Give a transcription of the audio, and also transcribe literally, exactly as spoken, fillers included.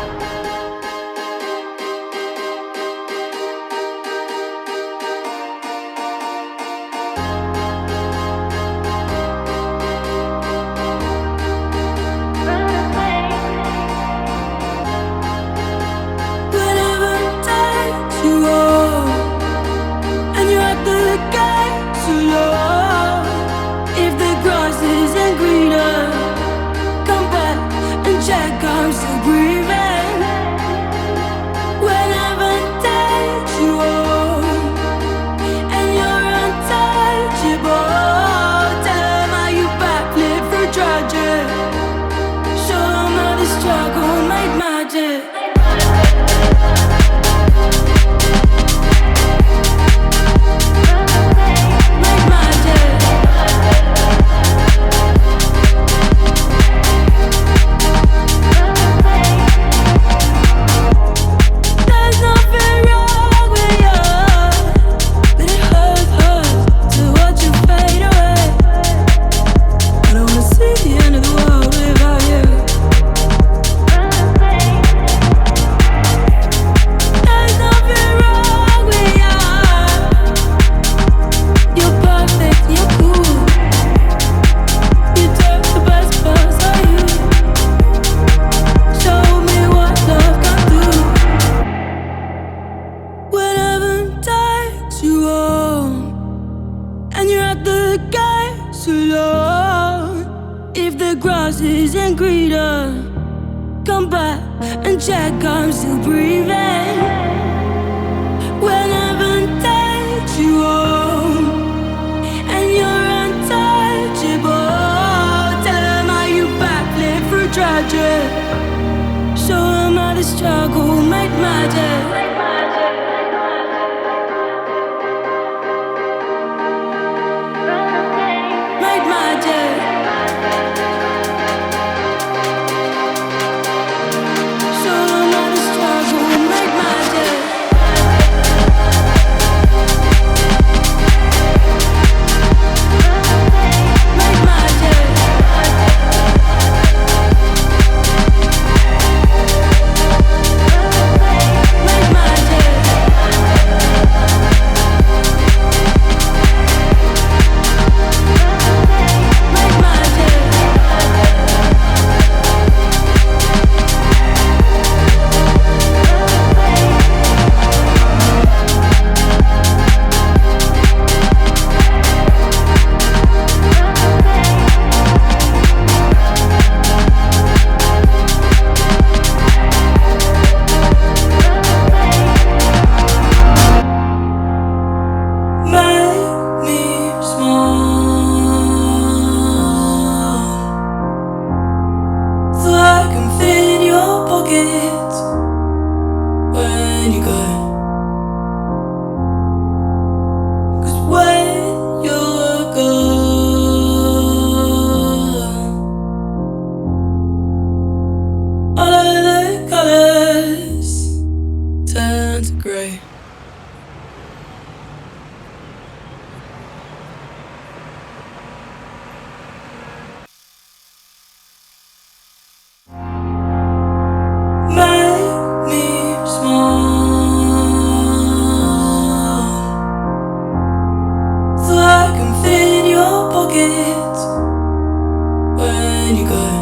isn't greener. Come back and check I'm still breathing. When heaven takes you home and you're untouchable, tell them how you backflip through tragic. Show them how the struggle made magic. Made magic. When you go, 'cause when you're gone, all of the colors turn to grey. When you go